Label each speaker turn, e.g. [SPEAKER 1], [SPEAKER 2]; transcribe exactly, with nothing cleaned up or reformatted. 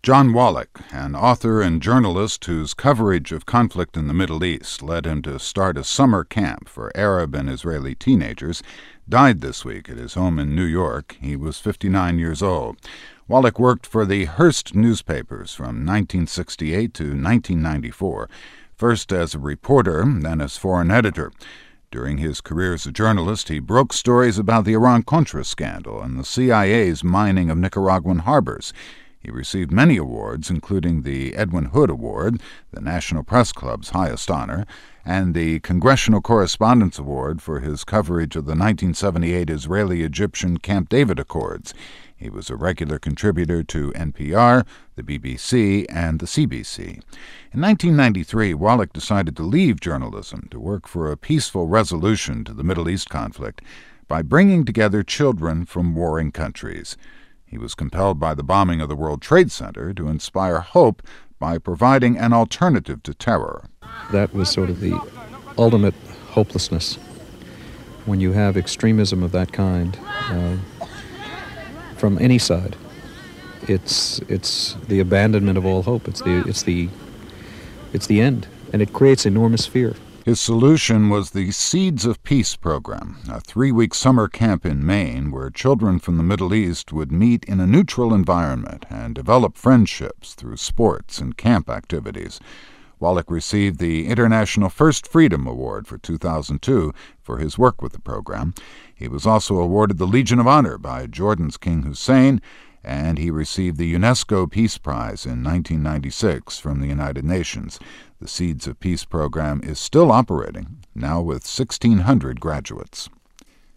[SPEAKER 1] John Wallach, an author and journalist whose coverage of conflict in the Middle East led him to start a summer camp for Arab and Israeli teenagers, died this week at his home in New York. He was fifty-nine years old. Wallach worked for the Hearst newspapers from nineteen sixty-eight to nineteen ninety-four, first as a reporter, then as foreign editor. During his career as a journalist, he broke stories about the Iran-Contra scandal and the C I A's mining of Nicaraguan harbors. He received many awards, including the Edwin Hood Award, the National Press Club's highest honor, and the Congressional Correspondence Award for his coverage of the nineteen seventy-eight Israeli-Egyptian Camp David Accords. He was a regular contributor to N P R, the B B C, and the C B C. In nineteen ninety-three, Wallach decided to leave journalism to work for a peaceful resolution to the Middle East conflict by bringing together children from warring countries. He was compelled by the bombing of the World Trade Center to inspire hope by providing an alternative to terror.
[SPEAKER 2] That was sort of the ultimate hopelessness. When you have extremism of that kind uh, from any side, it's it's the abandonment of all hope. It's the it's the it's the end, and it creates enormous fear.
[SPEAKER 1] His solution was the Seeds of Peace program, a three-week summer camp in Maine where children from the Middle East would meet in a neutral environment and develop friendships through sports and camp activities. Wallach received the International First Freedom Award for two thousand two for his work with the program. He was also awarded the Legion of Honor by Jordan's King Hussein, and he received the UNESCO Peace Prize in nineteen ninety-six from the United Nations. The Seeds of Peace program is still operating, now with sixteen hundred graduates.